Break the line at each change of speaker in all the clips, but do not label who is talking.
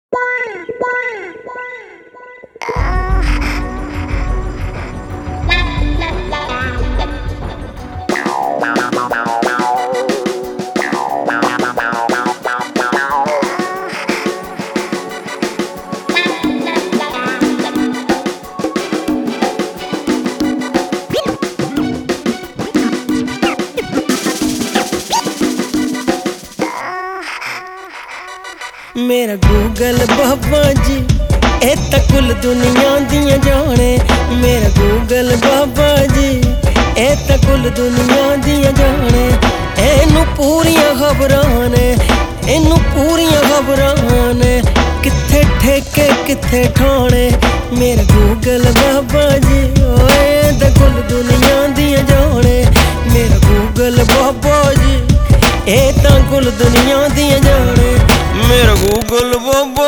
मेरा गूगल बाबा जी ए तां कुल दुनिया दियां जाने। मेरा गूगल बाबा जी ए तां कुल दुनिया दियां जाने। एनू पूरियां खबरां ने, एनू पूरियां खबरां ने, कित्थे ठेके कित्थे ठाणे। मेरा गूगल बाबा जी ओए तां कुल दुनिया दियां जाने। मेरा गूगल बाबा जी ए तां कुल दुनिया दियां जाने। मेरा गूगल बाबा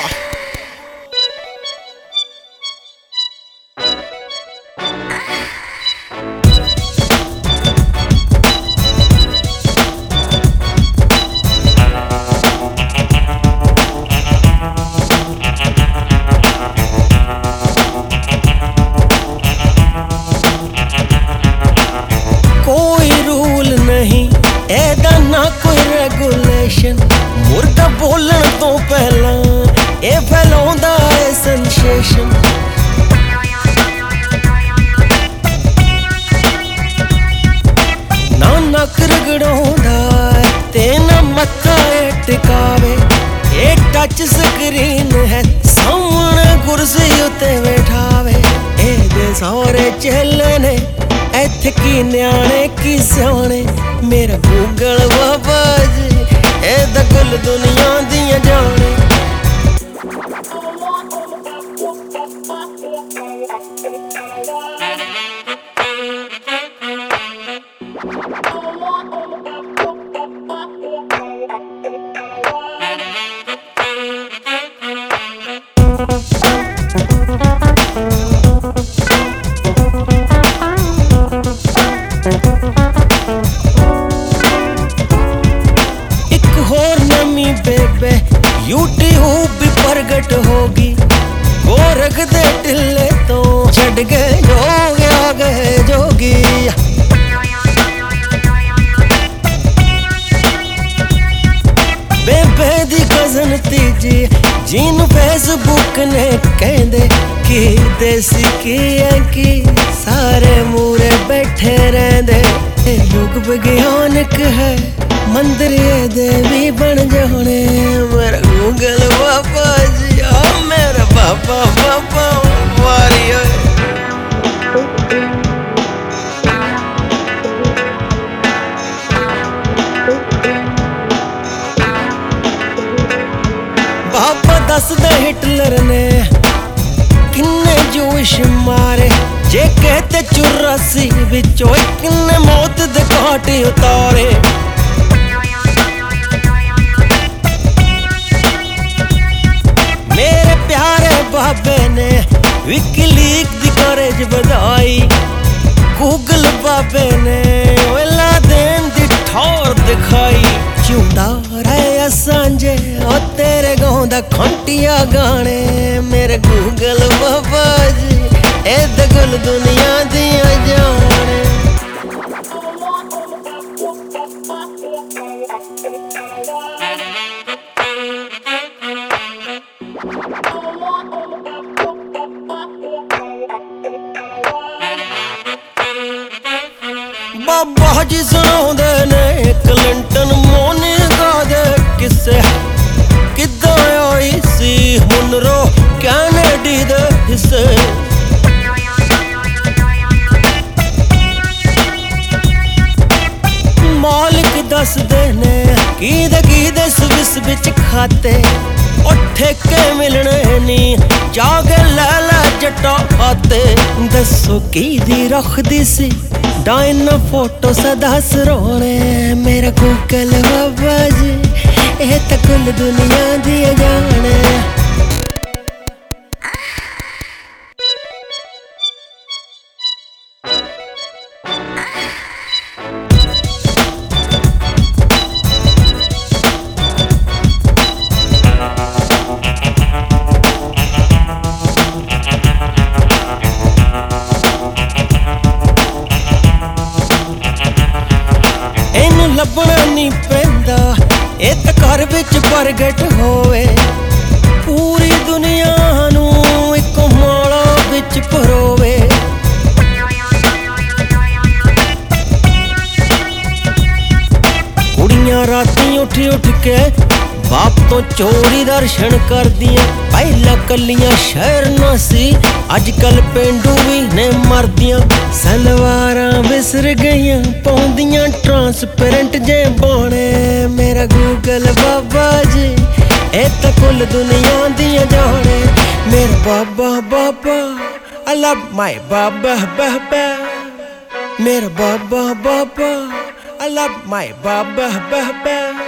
कोई रूल नहीं एदा ना कोई रेगुलेशन। मुर्दा बोलण तो पहला ए फैलाउंदा है सेंसेशन। ना नक रगड़ाउंदा ते ना मत्था टिकावे। ए टच स्क्रीन है सामने कुर्सी उत्ते बैठावे। एदे सारे चेले ने इत्थे की न्याणे की स्याणे। मेरा गूगल बाबा जी ए तां कुल दुनिया दियां जाने। बेबे यूट्यूब भी प्रगट होगी। गोरख दे टिल्ले तो छड़ गए जोग आ गए जोगी। बेबे दी कजन तीजी जिन फेसबुक ने कहंदे कि देसी की है कि सारे मूरे बैठे रहंदे। युग विज्ञानक है मंदिर देवी बन जाने। मेरा गूगल बाबा जी आ मेरा बाबा बाबा वारियो। बाबा दसदा हिटलर ने किन्ने जोश मारे। जे कहते 84 विचों किन्ने मौत दे घाट उतारे। मेरे प्यारे बाबे ने विकीलीक दी करेज बधाई। गूगल बाबे ने वेला देन दी ठौर दिखाई। जिउंदा रहे सांझे ओ तेरे गाँव दा खंटिया गाने। मेरे गूगल बाबा जी ए तां कुल दुनिया दियां जाने। बाबा जी सुनाउंदे ने क्लिंटन मोनिका दे किस्से। किद्दां आई सी मुनरो कैनेडी दे हिस्से। मालिक दसदे ने कीदे स्विस बिच खाते। ओ ठेके मिलने नी जागे लै जट्टा खाते। दसो कीदी रखदी सी डाइन फोटो सदा सरोने। मेरा गूगल बाबा जी ए तां कुल दुनिया दियां जाने। विच प्रगट होवे पूरी दुनिया नू इक माला विच परोवे कुड़ियां राती उठ उठ के बाप तो चोरी दर्शन करदियां पहला कलियां शहर ना सी अजकल पेंडू भी ने मरदियां सलवारां विसर गईयां पाउंदियां ट्रांसपेरेंट जे बाणे मेरा गूगल बाबा जी ए तां कुल दुनिया दियां जाने मेरा बाबा बाबा I love my बाबा बाबा मेरा बाबा बाबा I love my Baba Baba